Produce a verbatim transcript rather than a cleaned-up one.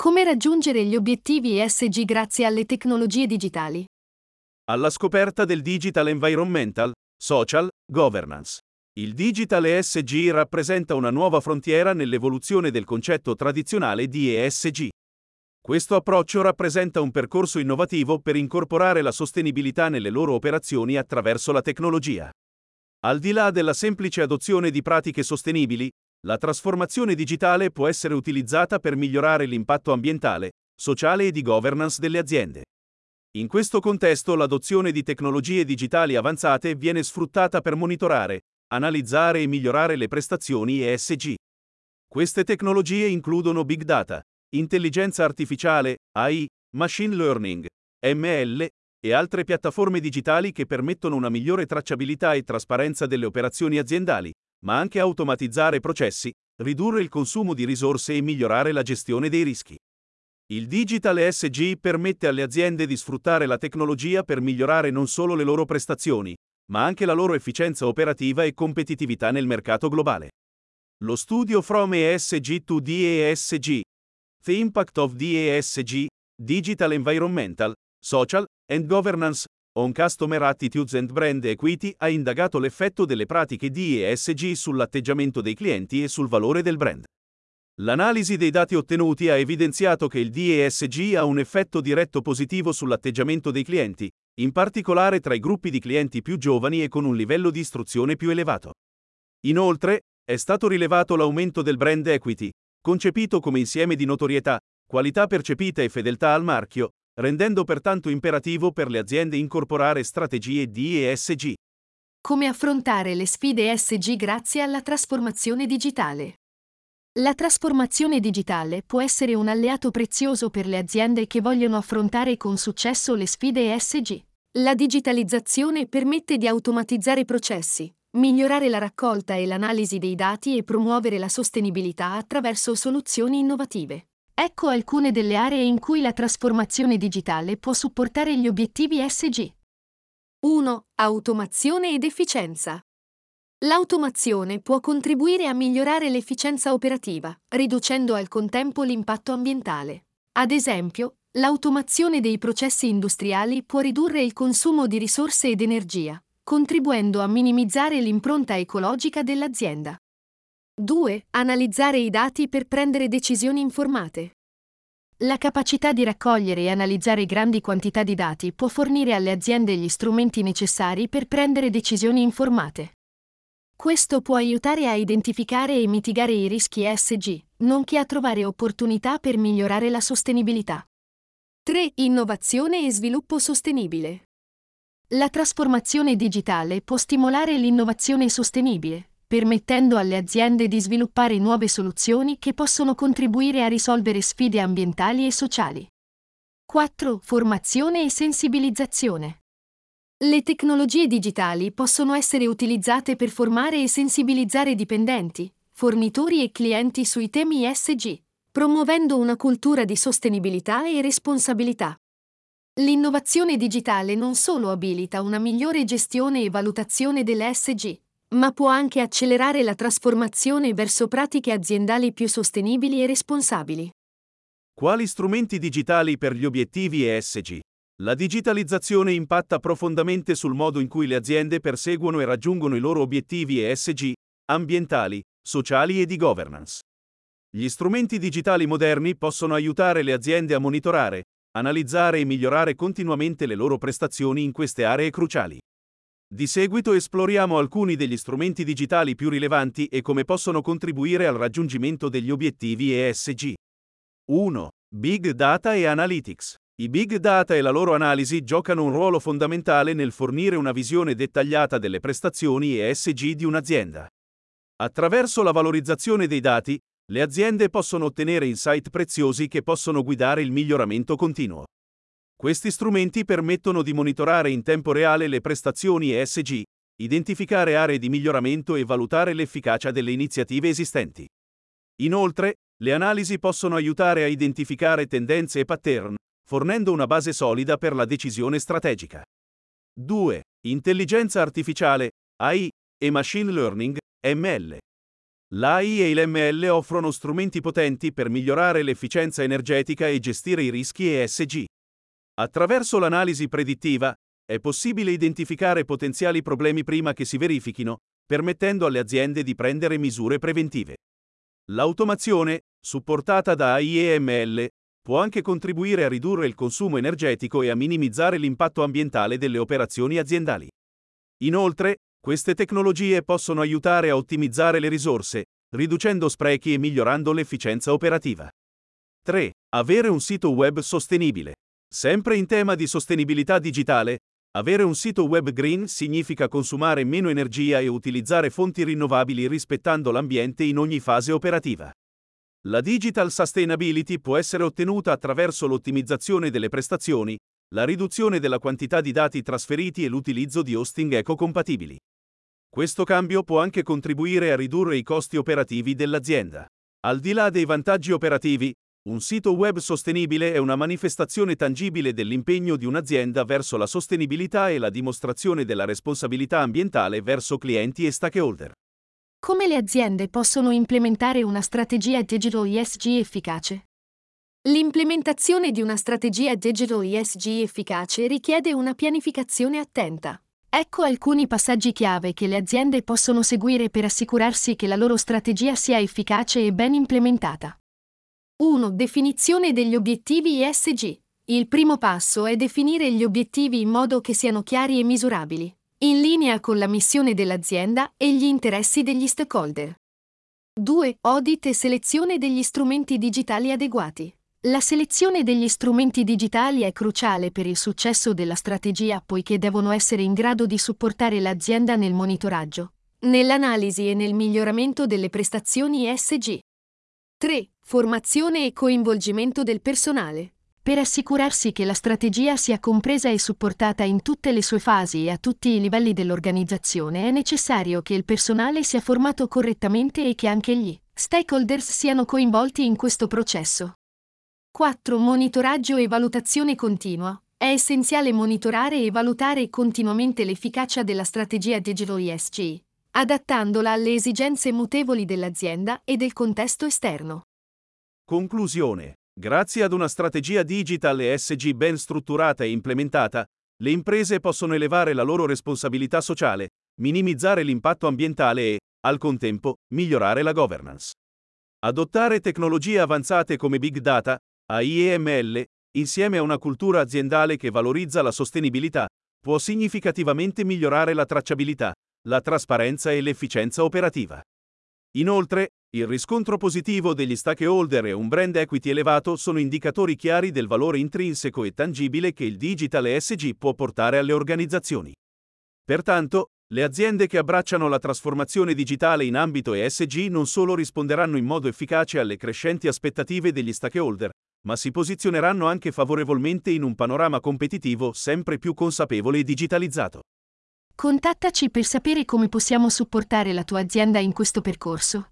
Come raggiungere gli obiettivi E S G grazie alle tecnologie digitali? Alla scoperta del Digital Environmental, Social, Governance. Il Digital E S G rappresenta una nuova frontiera nell'evoluzione del concetto tradizionale di E S G. Questo approccio rappresenta un percorso innovativo per incorporare la sostenibilità nelle loro operazioni attraverso la tecnologia. Al di là della semplice adozione di pratiche sostenibili, la trasformazione digitale può essere utilizzata per migliorare l'impatto ambientale, sociale e di governance delle aziende. In questo contesto, l'adozione di tecnologie digitali avanzate viene sfruttata per monitorare, analizzare e migliorare le prestazioni E S G. Queste tecnologie includono Big Data, intelligenza artificiale, A I, Machine Learning, M L, e altre piattaforme digitali che permettono una migliore tracciabilità e trasparenza delle operazioni aziendali, ma anche automatizzare processi, ridurre il consumo di risorse e migliorare la gestione dei rischi. Il Digital E S G permette alle aziende di sfruttare la tecnologia per migliorare non solo le loro prestazioni, ma anche la loro efficienza operativa e competitività nel mercato globale. Lo studio From E S G to the E S G. The Impact of the E S G, Digital Environmental, Social, and Governance, on Customer Attitudes and Brand Equity ha indagato l'effetto delle pratiche di E S G sull'atteggiamento dei clienti e sul valore del brand. L'analisi dei dati ottenuti ha evidenziato che il D E S G ha un effetto diretto positivo sull'atteggiamento dei clienti, in particolare tra i gruppi di clienti più giovani e con un livello di istruzione più elevato. Inoltre, è stato rilevato l'aumento del brand equity, concepito come insieme di notorietà, qualità percepita e fedeltà al marchio, rendendo pertanto imperativo per le aziende incorporare strategie di E S G. Come affrontare le sfide E S G grazie alla trasformazione digitale? La trasformazione digitale può essere un alleato prezioso per le aziende che vogliono affrontare con successo le sfide E S G. La digitalizzazione permette di automatizzare processi, migliorare la raccolta e l'analisi dei dati e promuovere la sostenibilità attraverso soluzioni innovative. Ecco alcune delle aree in cui la trasformazione digitale può supportare gli obiettivi E S G. uno. Automazione ed efficienza. L'automazione può contribuire a migliorare l'efficienza operativa, riducendo al contempo l'impatto ambientale. Ad esempio, l'automazione dei processi industriali può ridurre il consumo di risorse ed energia, contribuendo a minimizzare l'impronta ecologica dell'azienda. due. Analizzare i dati per prendere decisioni informate. La capacità di raccogliere e analizzare grandi quantità di dati può fornire alle aziende gli strumenti necessari per prendere decisioni informate. Questo può aiutare a identificare e mitigare i rischi E S G, nonché a trovare opportunità per migliorare la sostenibilità. tre. Innovazione e sviluppo sostenibile. La trasformazione digitale può stimolare l'innovazione sostenibile, permettendo alle aziende di sviluppare nuove soluzioni che possono contribuire a risolvere sfide ambientali e sociali. quattro. Formazione e sensibilizzazione. Le tecnologie digitali possono essere utilizzate per formare e sensibilizzare dipendenti, fornitori e clienti sui temi E S G, promuovendo una cultura di sostenibilità e responsabilità. L'innovazione digitale non solo abilita una migliore gestione e valutazione delle E S G, ma può anche accelerare la trasformazione verso pratiche aziendali più sostenibili e responsabili. Quali strumenti digitali per gli obiettivi E S G? La digitalizzazione impatta profondamente sul modo in cui le aziende perseguono e raggiungono i loro obiettivi E S G, ambientali, sociali e di governance. Gli strumenti digitali moderni possono aiutare le aziende a monitorare, analizzare e migliorare continuamente le loro prestazioni in queste aree cruciali. Di seguito esploriamo alcuni degli strumenti digitali più rilevanti e come possono contribuire al raggiungimento degli obiettivi E S G. uno. Big Data e Analytics. I big data e la loro analisi giocano un ruolo fondamentale nel fornire una visione dettagliata delle prestazioni E S G di un'azienda. Attraverso la valorizzazione dei dati, le aziende possono ottenere insight preziosi che possono guidare il miglioramento continuo. Questi strumenti permettono di monitorare in tempo reale le prestazioni E S G, identificare aree di miglioramento e valutare l'efficacia delle iniziative esistenti. Inoltre, le analisi possono aiutare a identificare tendenze e pattern, fornendo una base solida per la decisione strategica. due. Intelligenza artificiale, A I, e Machine Learning, M L. L'A I e il M L offrono strumenti potenti per migliorare l'efficienza energetica e gestire i rischi E S G. Attraverso l'analisi predittiva, è possibile identificare potenziali problemi prima che si verifichino, permettendo alle aziende di prendere misure preventive. L'automazione, supportata da A I e M L, può anche contribuire a ridurre il consumo energetico e a minimizzare l'impatto ambientale delle operazioni aziendali. Inoltre, queste tecnologie possono aiutare a ottimizzare le risorse, riducendo sprechi e migliorando l'efficienza operativa. tre. Avere un sito web sostenibile. Sempre in tema di sostenibilità digitale, avere un sito web green significa consumare meno energia e utilizzare fonti rinnovabili rispettando l'ambiente in ogni fase operativa. La digital sustainability può essere ottenuta attraverso l'ottimizzazione delle prestazioni, la riduzione della quantità di dati trasferiti e l'utilizzo di hosting ecocompatibili. Questo cambio può anche contribuire a ridurre i costi operativi dell'azienda. Al di là dei vantaggi operativi, un sito web sostenibile è una manifestazione tangibile dell'impegno di un'azienda verso la sostenibilità e la dimostrazione della responsabilità ambientale verso clienti e stakeholder. Come le aziende possono implementare una strategia digital E S G efficace? L'implementazione di una strategia digital E S G efficace richiede una pianificazione attenta. Ecco alcuni passaggi chiave che le aziende possono seguire per assicurarsi che la loro strategia sia efficace e ben implementata. uno. Definizione degli obiettivi E S G. Il primo passo è definire gli obiettivi in modo che siano chiari e misurabili, in linea con la missione dell'azienda e gli interessi degli stakeholder. due. Audit e selezione degli strumenti digitali adeguati. La selezione degli strumenti digitali è cruciale per il successo della strategia poiché devono essere in grado di supportare l'azienda nel monitoraggio, nell'analisi e nel miglioramento delle prestazioni E S G. tre. Formazione e coinvolgimento del personale. Per assicurarsi che la strategia sia compresa e supportata in tutte le sue fasi e a tutti i livelli dell'organizzazione è necessario che il personale sia formato correttamente e che anche gli stakeholders siano coinvolti in questo processo. quattro. Monitoraggio e valutazione continua. È essenziale monitorare e valutare continuamente l'efficacia della strategia digital E S G, adattandola alle esigenze mutevoli dell'azienda e del contesto esterno. Conclusione. Grazie ad una strategia digital E S G ben strutturata e implementata, le imprese possono elevare la loro responsabilità sociale, minimizzare l'impatto ambientale e, al contempo, migliorare la governance. Adottare tecnologie avanzate come Big Data, A I e M L, insieme a una cultura aziendale che valorizza la sostenibilità, può significativamente migliorare la tracciabilità, la trasparenza e l'efficienza operativa. Inoltre, il riscontro positivo degli stakeholder e un brand equity elevato sono indicatori chiari del valore intrinseco e tangibile che il digital E S G può portare alle organizzazioni. Pertanto, le aziende che abbracciano la trasformazione digitale in ambito E S G non solo risponderanno in modo efficace alle crescenti aspettative degli stakeholder, ma si posizioneranno anche favorevolmente in un panorama competitivo sempre più consapevole e digitalizzato. Contattaci per sapere come possiamo supportare la tua azienda in questo percorso.